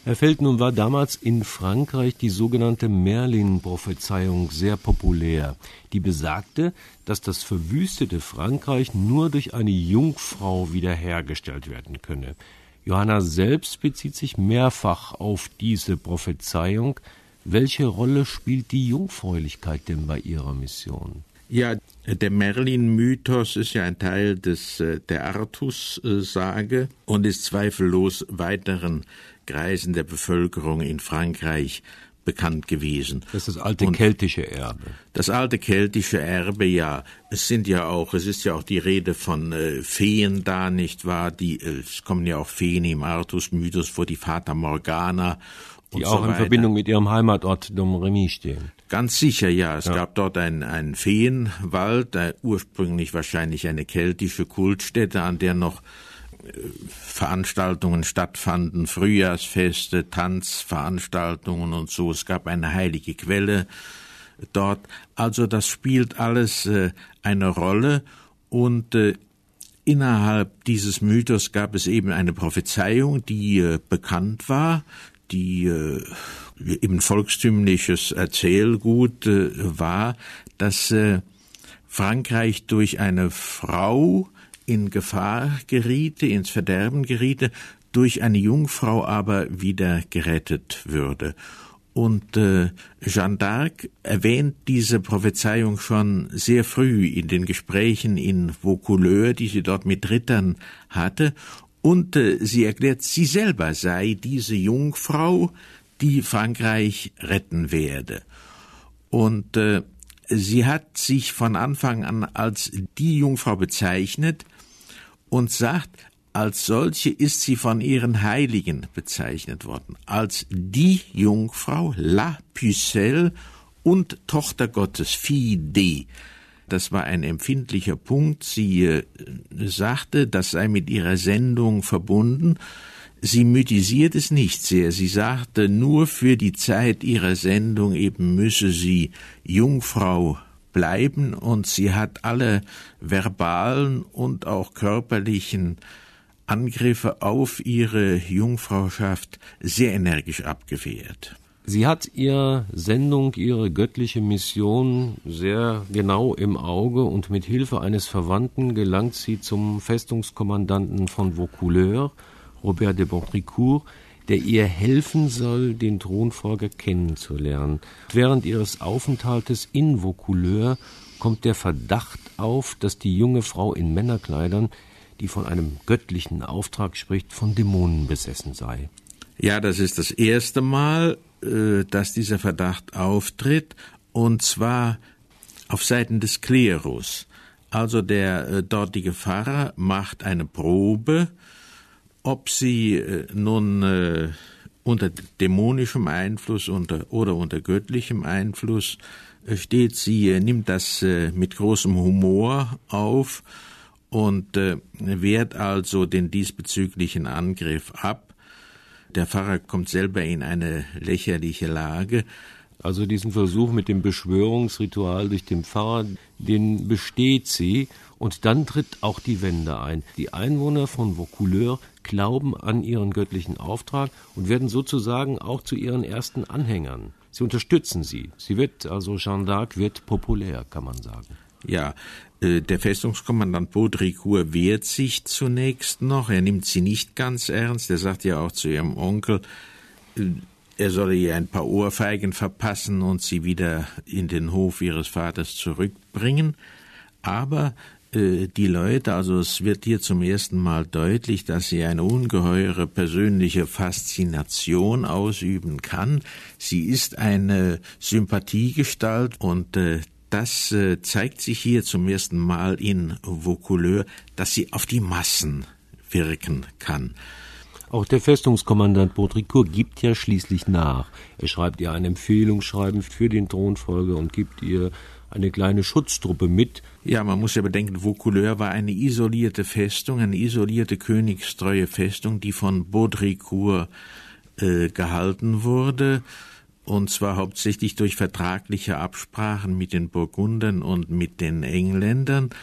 Herr Feld, nun war damals in Frankreich die sogenannte Merlin-Prophezeiung sehr populär. Die besagte, dass das verwüstete Frankreich nur durch eine Jungfrau wiederhergestellt werden könne. Johanna selbst bezieht sich mehrfach auf diese Prophezeiung. Welche Rolle spielt die Jungfräulichkeit denn bei ihrer Mission? Ja, der Merlin-Mythos ist ja ein Teil der Artus-Sage und ist zweifellos weiteren Kreisen der Bevölkerung in Frankreich bekannt gewesen. Das ist das alte keltische Erbe. Das alte keltische Erbe, ja. Es ist ja auch die Rede von Feen da, nicht wahr? Es kommen ja auch Feen im Artus-Mythos vor, die Fata Morgana. Die auch in Verbindung mit ihrem Heimatort Domremy stehen. Ganz sicher, ja. Es gab dort einen Feenwald, ursprünglich wahrscheinlich eine keltische Kultstätte, an der noch Veranstaltungen stattfanden, Frühjahrsfeste, Tanzveranstaltungen und so. Es gab eine heilige Quelle dort. Also das spielt alles eine Rolle und innerhalb dieses Mythos gab es eben eine Prophezeiung, die bekannt war, die eben volkstümliches Erzählgut war, dass Frankreich durch eine Frau in Gefahr geriete, ins Verderben geriete, durch eine Jungfrau aber wieder gerettet würde. Und Jeanne d'Arc erwähnt diese Prophezeiung schon sehr früh in den Gesprächen in Vaucouleurs, die sie dort mit Rittern hatte. Und sie erklärt, sie selber sei diese Jungfrau, die Frankreich retten werde. Und sie hat sich von Anfang an als die Jungfrau bezeichnet und sagt, als solche ist sie von ihren Heiligen bezeichnet worden, als die Jungfrau, La Pucelle und Tochter Gottes, Fille D. Das war ein empfindlicher Punkt. Sie sagte, das sei mit ihrer Sendung verbunden. Sie mythisiert es nicht sehr. Sie sagte, nur für die Zeit ihrer Sendung eben müsse sie Jungfrau bleiben und sie hat alle verbalen und auch körperlichen Angriffe auf ihre Jungfrauschaft sehr energisch abgewehrt. Sie hat ihre Sendung, ihre göttliche Mission sehr genau im Auge und mit Hilfe eines Verwandten gelangt sie zum Festungskommandanten von Vaucouleurs, Robert de Baudricourt, der ihr helfen soll, den Thronfolger kennenzulernen. Während ihres Aufenthaltes in Vaucouleurs kommt der Verdacht auf, dass die junge Frau in Männerkleidern, die von einem göttlichen Auftrag spricht, von Dämonen besessen sei. Ja, das ist das erste Mal, dass dieser Verdacht auftritt, und zwar auf Seiten des Klerus. Also der dortige Pfarrer macht eine Probe, ob sie nun unter dämonischem Einfluss oder unter göttlichem Einfluss steht. Sie nimmt das mit großem Humor auf und wehrt also den diesbezüglichen Angriff ab. Der Pfarrer kommt selber in eine lächerliche Lage. Also diesen Versuch mit dem Beschwörungsritual durch den Pfarrer, den besteht sie, und dann tritt auch die Wende ein. Die Einwohner von Vaucouleurs glauben an ihren göttlichen Auftrag und werden sozusagen auch zu ihren ersten Anhängern. Sie unterstützen sie. Jeanne d'Arc wird populär, kann man sagen. Ja, der Festungskommandant Baudricourt wehrt sich zunächst noch. Er nimmt sie nicht ganz ernst. Er sagt ja auch zu ihrem Onkel, er solle ihr ein paar Ohrfeigen verpassen und sie wieder in den Hof ihres Vaters zurückbringen. Aber die Leute, also es wird hier zum ersten Mal deutlich, dass sie eine ungeheure persönliche Faszination ausüben kann. Sie ist eine Sympathiegestalt und das zeigt sich hier zum ersten Mal in Vaucouleurs, dass sie auf die Massen wirken kann. Auch der Festungskommandant Baudricourt gibt ja schließlich nach. Er schreibt ihr ein Empfehlungsschreiben für den Thronfolger und gibt ihr eine kleine Schutztruppe mit. Ja, man muss ja bedenken, Vaucouleurs war eine isolierte Festung, eine isolierte königstreue Festung, die von Baudricourt gehalten wurde. Und zwar hauptsächlich durch vertragliche Absprachen mit den Burgundern und mit den Engländern.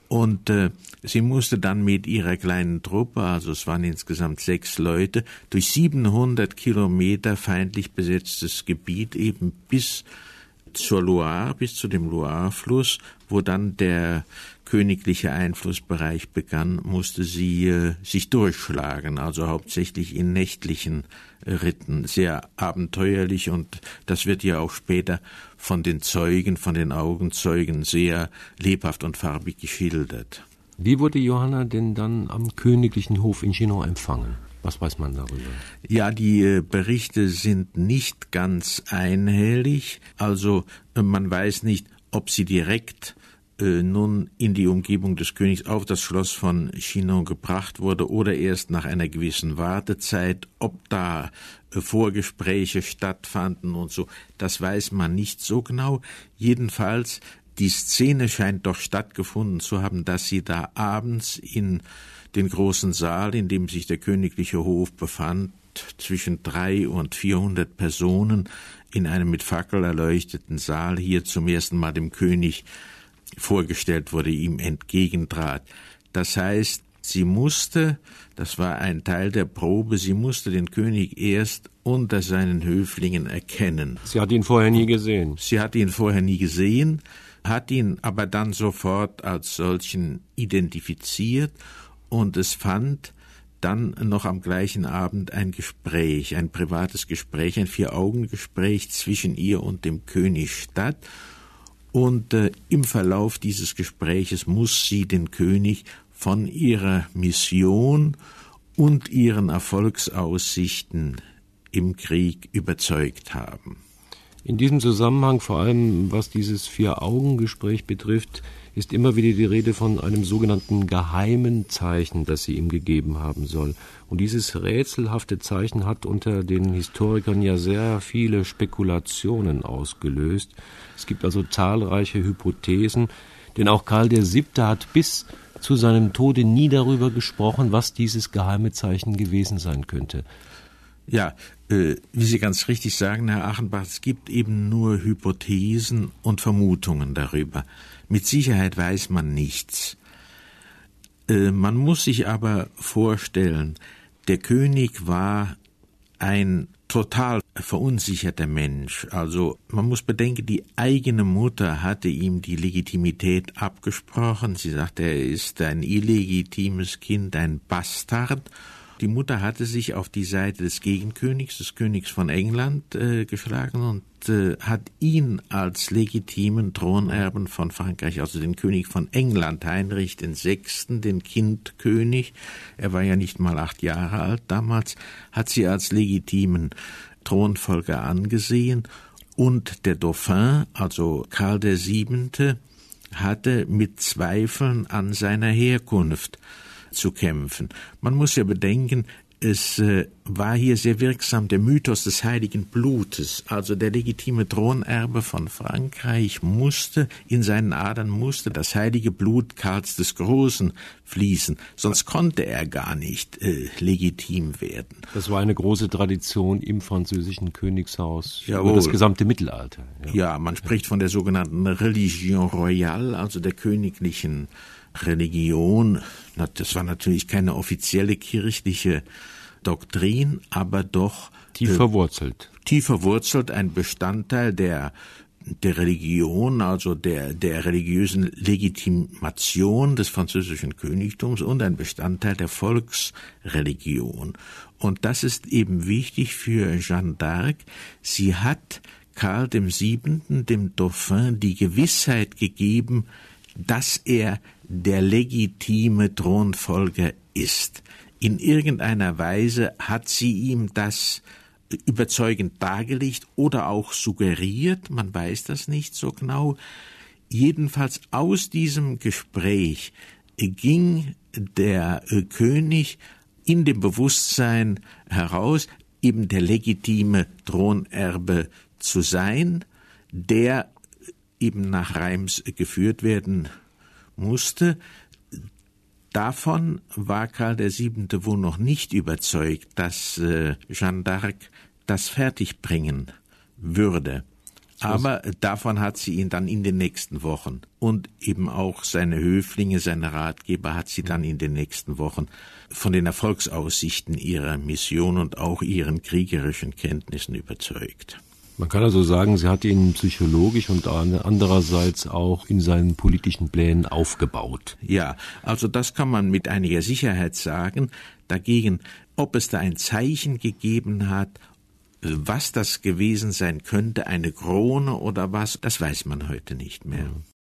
Und sie musste dann mit ihrer kleinen Truppe, also es waren insgesamt 6 Leute, durch 700 Kilometer feindlich besetztes Gebiet eben bis zur Loire, bis zu dem Loire-Fluss, wo dann der königliche Einflussbereich begann, musste sie sich durchschlagen, also hauptsächlich in nächtlichen Ritten, sehr abenteuerlich, und das wird ja auch später von den Zeugen, von den Augenzeugen sehr lebhaft und farbig geschildert. Wie wurde Johanna denn dann am königlichen Hof in Chinon empfangen? Was weiß man darüber? Ja, die Berichte sind nicht ganz einhellig. Also man weiß nicht, ob sie direkt nun in die Umgebung des Königs auf das Schloss von Chinon gebracht wurde oder erst nach einer gewissen Wartezeit, ob da Vorgespräche stattfanden und so. Das weiß man nicht so genau. Jedenfalls, die Szene scheint doch stattgefunden zu haben, dass sie da abends in den großen Saal, in dem sich der königliche Hof befand, zwischen 300 und 400 Personen in einem mit Fackel erleuchteten Saal hier zum ersten Mal dem König vorgestellt wurde, ihm entgegentrat. Das heißt, sie musste, das war ein Teil der Probe, sie musste den König erst unter seinen Höflingen erkennen. Sie hat ihn vorher nie gesehen. Sie hat ihn vorher nie gesehen, hat ihn aber dann sofort als solchen identifiziert, und es fand dann noch am gleichen Abend ein Gespräch, ein privates Gespräch, ein 4-Augen-Gespräch zwischen ihr und dem König statt. Und im Verlauf dieses Gespräches muss sie den König von ihrer Mission und ihren Erfolgsaussichten im Krieg überzeugt haben. In diesem Zusammenhang, vor allem was dieses 4-Augen-Gespräch betrifft, ist immer wieder die Rede von einem sogenannten geheimen Zeichen, das sie ihm gegeben haben soll. Und dieses rätselhafte Zeichen hat unter den Historikern ja sehr viele Spekulationen ausgelöst. Es gibt also zahlreiche Hypothesen, denn auch Karl VII. Hat bis zu seinem Tode nie darüber gesprochen, was dieses geheime Zeichen gewesen sein könnte. Ja, wie Sie ganz richtig sagen, Herr Achenbach, es gibt eben nur Hypothesen und Vermutungen darüber. Mit Sicherheit weiß man nichts. Man muss sich aber vorstellen, der König war ein total verunsicherter Mensch. Also man muss bedenken, die eigene Mutter hatte ihm die Legitimität abgesprochen. Sie sagte, er ist ein illegitimes Kind, ein Bastard. Die Mutter hatte sich auf die Seite des Gegenkönigs, des Königs von England, geschlagen und hat ihn als legitimen Thronerben von Frankreich, also den König von England, Heinrich VI., den Kindkönig, er war ja nicht mal 8 Jahre alt damals, hat sie als legitimen Thronfolger angesehen, und der Dauphin, also Karl VII., hatte mit Zweifeln an seiner Herkunft zu kämpfen. Man muss ja bedenken, es war hier sehr wirksam der Mythos des heiligen Blutes, also der legitime Thronerbe von Frankreich in seinen Adern musste das heilige Blut Karls des Großen fließen, sonst konnte er gar nicht legitim werden. Das war eine große Tradition im französischen Königshaus Jawohl. Über das gesamte Mittelalter. Ja, man spricht von der sogenannten Religion royale, also der königlichen Religion. Das war natürlich keine offizielle kirchliche Doktrin, aber doch tief verwurzelt. Tief verwurzelt, ein Bestandteil der Religion, also der religiösen Legitimation des französischen Königtums und ein Bestandteil der Volksreligion. Und das ist eben wichtig für Jeanne d'Arc. Sie hat Karl VII., dem Dauphin, die Gewissheit gegeben, dass er der legitime Thronfolger ist. In irgendeiner Weise hat sie ihm das überzeugend dargelegt oder auch suggeriert, man weiß das nicht so genau. Jedenfalls aus diesem Gespräch ging der König in dem Bewusstsein heraus, eben der legitime Thronerbe zu sein, der eben nach Reims geführt werden musste. Davon war Karl VII. Wohl noch nicht überzeugt, dass Jeanne d'Arc das fertigbringen würde. Aber davon hat sie ihn dann in den nächsten Wochen und eben auch seine Höflinge, seine Ratgeber hat sie dann in den nächsten Wochen von den Erfolgsaussichten ihrer Mission und auch ihren kriegerischen Kenntnissen überzeugt. Man kann also sagen, sie hat ihn psychologisch und andererseits auch in seinen politischen Plänen aufgebaut. Ja, also das kann man mit einiger Sicherheit sagen. Dagegen, ob es da ein Zeichen gegeben hat, was das gewesen sein könnte, eine Krone oder was, das weiß man heute nicht mehr.